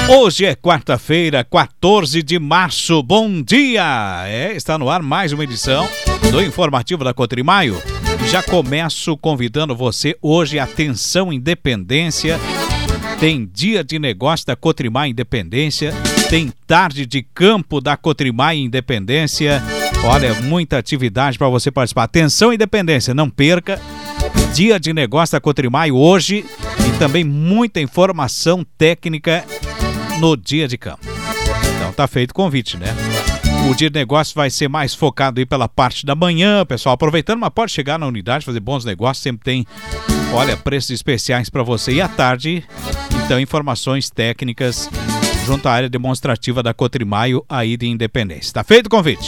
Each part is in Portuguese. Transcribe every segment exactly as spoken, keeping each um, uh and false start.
Hoje é quarta-feira, quatorze de março. Bom dia! É, está no ar mais uma edição do Informativo da Cotrimaio. Já começo convidando você hoje, atenção Independência. Tem dia de negócio da Cotrimaio Independência, tem tarde de campo da Cotrimaio Independência. Olha, muita atividade para você participar. Atenção Independência, não perca. Dia de negócio da Cotrimaio hoje e também muita informação técnica no dia de campo. Então tá feito o convite, né? O dia de negócio vai ser mais focado aí pela parte da manhã, pessoal aproveitando, mas pode chegar na unidade, fazer bons negócios, sempre tem, olha, preços especiais para você. E à tarde, então, informações técnicas junto à área demonstrativa da Cotrimaio aí de Independência. Tá feito o convite?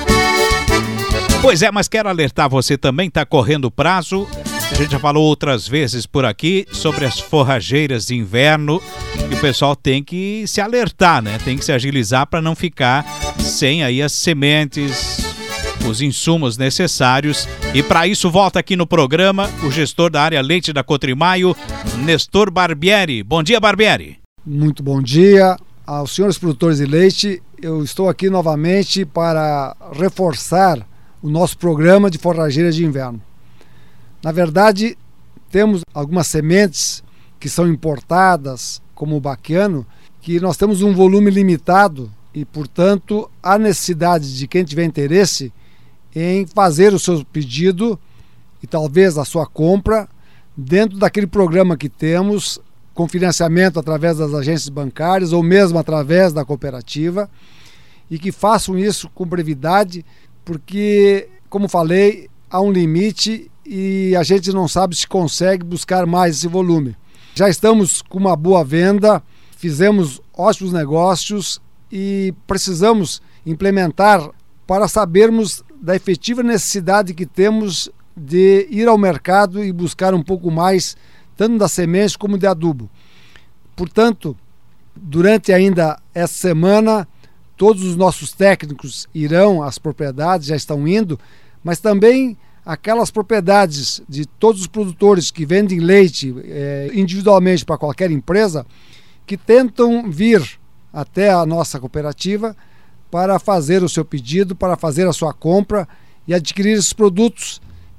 Pois é, mas quero alertar você também, tá correndo o prazo. A gente já falou outras vezes por aqui sobre as forrageiras de inverno e o pessoal tem que se alertar, né? Tem que se agilizar para não ficar sem aí as sementes, os insumos necessários. E para isso volta aqui no programa o gestor da área leite da Cotrimaio, Nestor Barbieri. Bom dia, Barbieri. Muito bom dia aos senhores produtores de leite. Eu estou aqui novamente para reforçar o nosso programa de forrageiras de inverno. Na verdade, temos algumas sementes que são importadas, como o baquiano, que nós temos um volume limitado e, portanto, há necessidade de quem tiver interesse em fazer o seu pedido e talvez a sua compra dentro daquele programa que temos com financiamento através das agências bancárias ou mesmo através da cooperativa e que façam isso com brevidade, porque, como falei, há um limite e a gente não sabe se consegue buscar mais esse volume. Já estamos com uma boa venda, fizemos ótimos negócios e precisamos implementar para sabermos da efetiva necessidade que temos de ir ao mercado e buscar um pouco mais, tanto da semente como de adubo. Portanto, durante ainda essa semana, todos os nossos técnicos irão às propriedades, já estão indo, mas também aquelas propriedades de todos os produtores que vendem leite é, individualmente para qualquer empresa, que tentam vir até a nossa cooperativa para fazer o seu pedido, para fazer a sua compra e adquirir esses produtos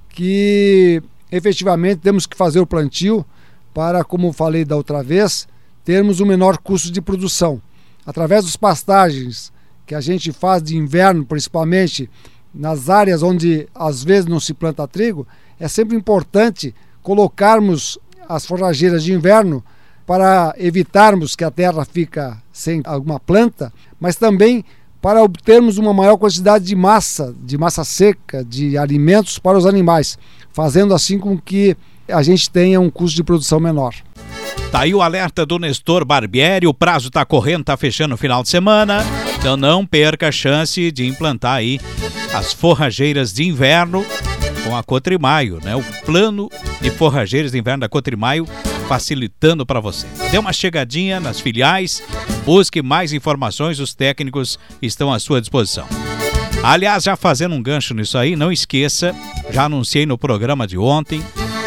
que efetivamente temos que fazer o plantio para, como falei da outra vez, termos um menor custo de produção. Através das pastagens que a gente faz de inverno, principalmente nas áreas onde às vezes não se planta trigo, é sempre importante colocarmos as forrageiras de inverno para evitarmos que a terra fica sem alguma planta, mas também para obtermos uma maior quantidade de massa, de massa seca, de alimentos para os animais, fazendo assim com que a gente tenha um custo de produção menor. Tá aí o alerta do Nestor Barbieri, o prazo tá correndo, tá fechando no final de semana, então não perca a chance de implantar aí as forrageiras de inverno com a Cotrimaio, né? O plano de forrageiras de inverno da Cotrimaio facilitando para você. Dê uma chegadinha nas filiais, busque mais informações, os técnicos estão à sua disposição. Aliás, já fazendo um gancho nisso aí, não esqueça, já anunciei no programa de ontem,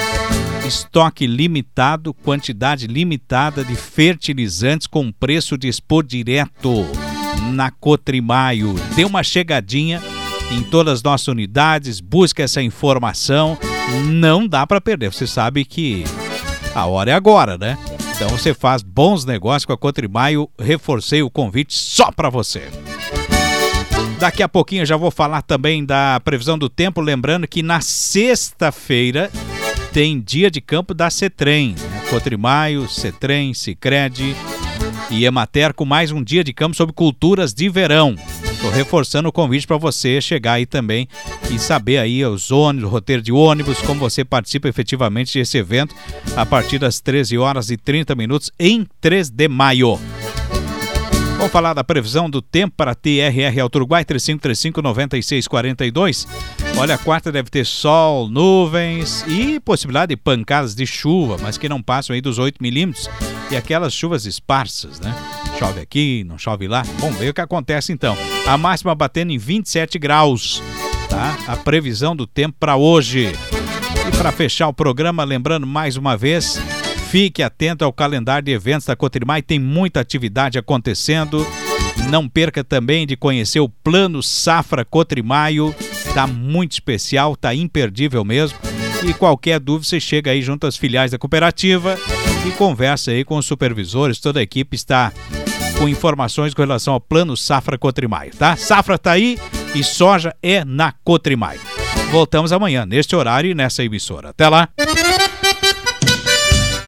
estoque limitado, quantidade limitada de fertilizantes com preço de expor direto na Cotrimaio. Dê uma chegadinha em todas as nossas unidades, busque essa informação, não dá para perder. Você sabe que a hora é agora, né? Então você faz bons negócios com a Cotrimaio, reforcei o convite só para você. Daqui a pouquinho eu já vou falar também da previsão do tempo, lembrando que na sexta-feira tem dia de campo da Cetrem, né? Cotrimaio, Cetrem, Sicredi e Emater com mais um dia de campo sobre culturas de verão. Estou reforçando o convite para você chegar aí também e saber aí os ônibus, o roteiro de ônibus, como você participa efetivamente desse evento a partir das treze horas e trinta minutos em três de maio. Vamos falar da previsão do tempo para T R R Auto Uruguai, três cinco três cinco, nove seis quatro dois. Olha, a quarta deve ter sol, nuvens e possibilidade de pancadas de chuva, mas que não passam aí dos oito milímetros. E aquelas chuvas esparsas, né? Chove aqui, não chove lá. Vamos ver o que acontece então. A máxima batendo em vinte e sete graus, tá? A previsão do tempo para hoje. E para fechar o programa, lembrando mais uma vez, Fique atento ao calendário de eventos da Cotrimai, tem muita atividade acontecendo. Não perca também de conhecer o Plano Safra Cotrimaio, tá muito especial, tá imperdível mesmo. E qualquer dúvida você chega aí junto às filiais da cooperativa e conversa aí com os supervisores, toda a equipe está com informações com relação ao Plano Safra Cotrimaio, tá? Safra tá aí e soja é na Cotrimaio. Voltamos amanhã, neste horário e nessa emissora. Até lá!